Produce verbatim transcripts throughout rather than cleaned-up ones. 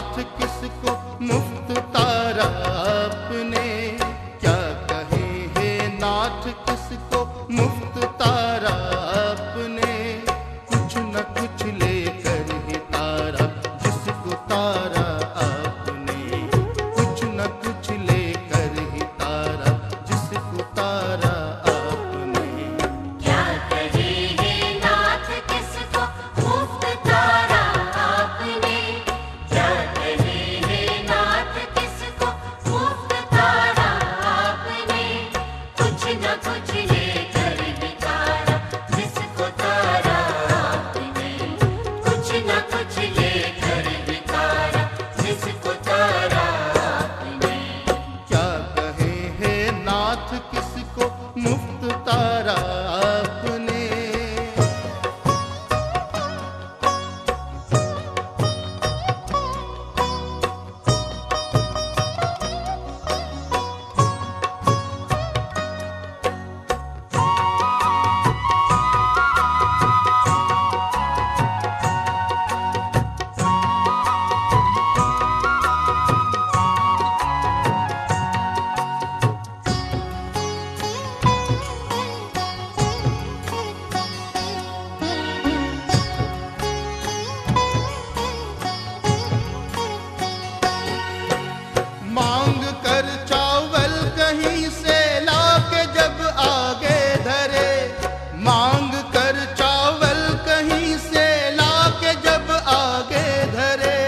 नाथ किसको मुफ्त तारा आपने, क्या कहे हे नाथ किसको मुफ्त तारा आपने, कुछ न कुछ लेकर ही तारा जिसको तारा आपने, कुछ न कुछ लेकर ही तारा जिसको तारा आपने। क्या कहे हे नाथ किसको मुफ्त तारा आपने, क्या कहे हे नाथ किसको मुफ्त तारा आपने, कुछ न कुछ लेकर ही तारा जिसको तारा आपने, कुछ न कुछ लेकर ही तारा जिसको तारा आपने। क्या कहे हे नाथ किसको मुफ्त तारा आपने। मांग कर चावल कहीं से लाके जब आगे धरे, मांग कर चावल कहीं से लाके जब आगे धरे,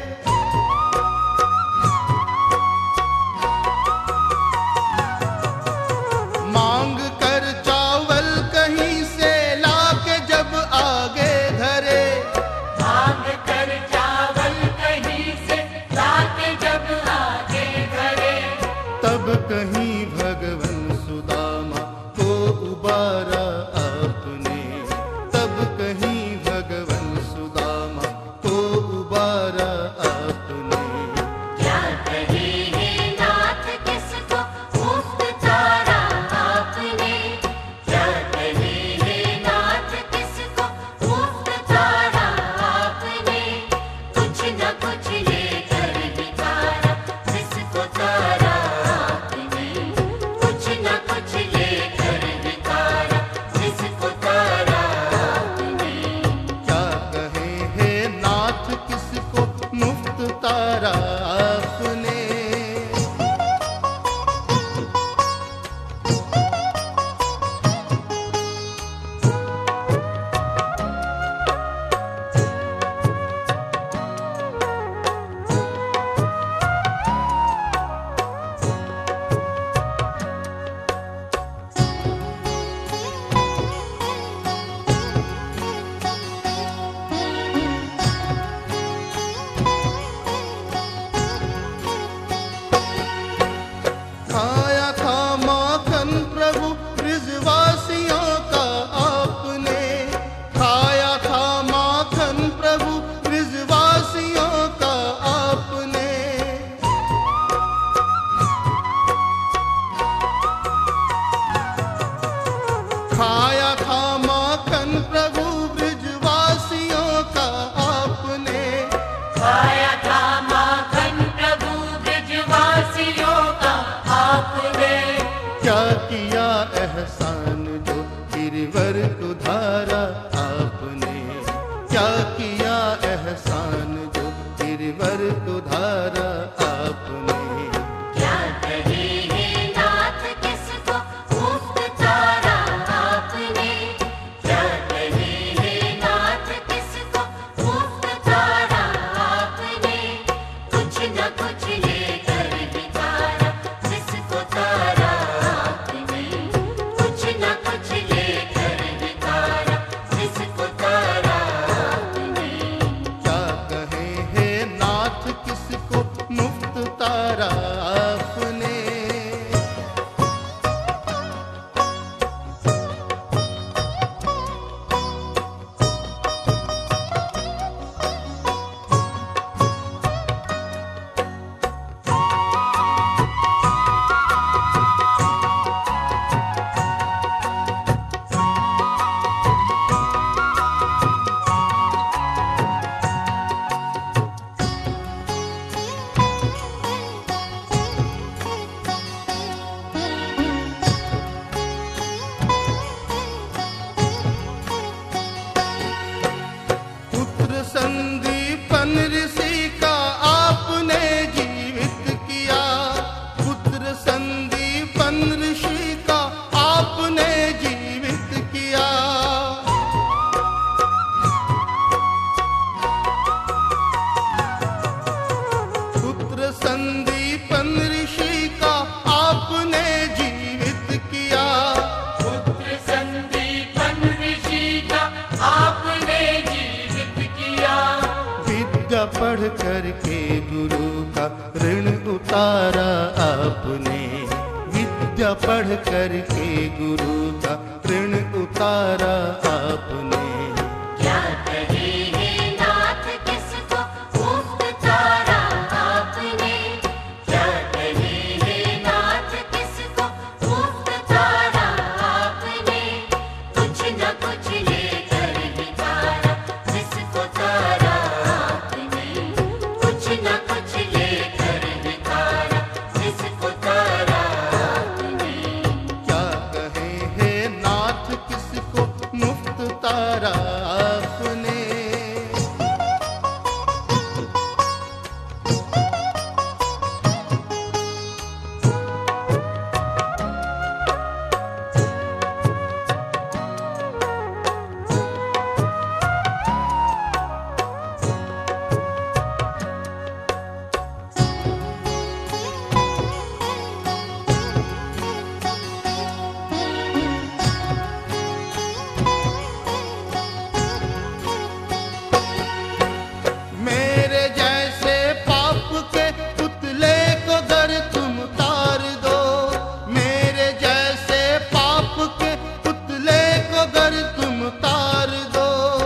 मांग कर चावल कहीं से लाके जब आगे धरे, मांग कर चावल कहीं से लाके जब आगे धरे, तब कहीं भगवन सुदामा को उबारा आपने, तब कहीं भगवन सुदामा को उबारा आपने। क्या कहे हे नाथ किसको मुफ्त तारा आपने, क्या कहे हे नाथ किसको मुफ्त तारा आपने, कुछ न कुछ लेकर ही तारा जिसको तारा आपने, कुछ न कुछ लेकर ही तारा जिसको तारा आपने। क्या कहे हे नाथ किसको मुफ्त तारा आपने। खाया था माखन प्रभु ब्रजवासियों का आपने, खाया था माखन प्रभु ब्रजवासियों का आपने, खाया था माखन प्रभु ब्रजवासियों का आपने, खाया था माखन प्रभु ब्रजवासियों का आपने। क्या किया एहसान जो गिरवर को धारा आपने, क्या किया एहसान जो गिरवर को धारा आपने। क्या कहे हे नाथ किसको मुफ्त तारा आपने, क्या कहे हे नाथ किसको मुफ्त तारा आपने, कुछ न कुछ लेकर ही तारा जिसको तारा आपने, कुछ न कुछ लेकर ही तारा जिसको तारा आपने। क्या संदीपन ऋषि का आपने जीवित किया, पुत्र संदीपन ऋषि का आपने जीवित किया। पुत्र संदीपन ऋषि का आपने जीवित किया, पुत्र संदीपन ऋषि का आपने जीवित किया। विद्या पढ़ करके गुरु का ऋण उतारा आपने, विद्या पढ़ करके गुरु का ऋण उतारा आपने। क्या कहे हे नाथ किसको मुफ्त तारा आपने, क्या कहे हे नाथ किसको मुफ्त तारा आपने। कुछ न कुछ लेकर ही तारा जिसको तारा आपने, कुछ न कुछ लेकर ही तारा जिसको तारा आपने। क्या कहे हे नाथ किसको मुफ्त तारा आपने। मेरे जैसे पाप के पुतले को गर तुम तार दो, मेरे जैसे पाप के पुतले को गर तुम तार दो।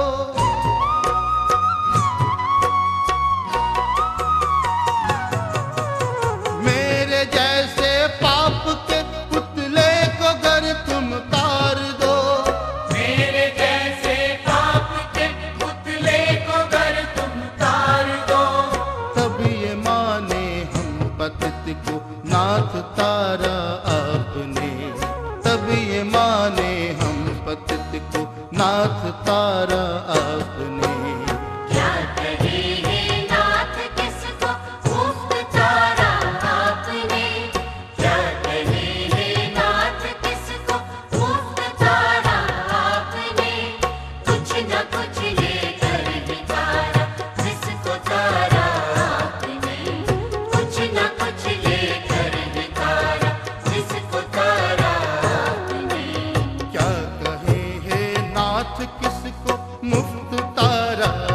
मेरे जैसे पाप के पुतले को गर तुम तार दो। मेरे जैसे पाप के पुतले को गर तुम तार दो। तब ये माने हम पतित को नाथ तारा आपने, तब ये माने हम पतित को नाथ तारा आपने। क्या कहे हे नाथ किसको मुफ्त तारा आपने, क्या कहे हे नाथ किसको मुफ्त तारा आपने। कुछ न कुछ लेकर ही तारा जिसको तारा आपने, कुछ न कुछ लेकर ही तारा जिसको तारा आपने। क्या कहे हे नाथ किसको मुफ्त तारा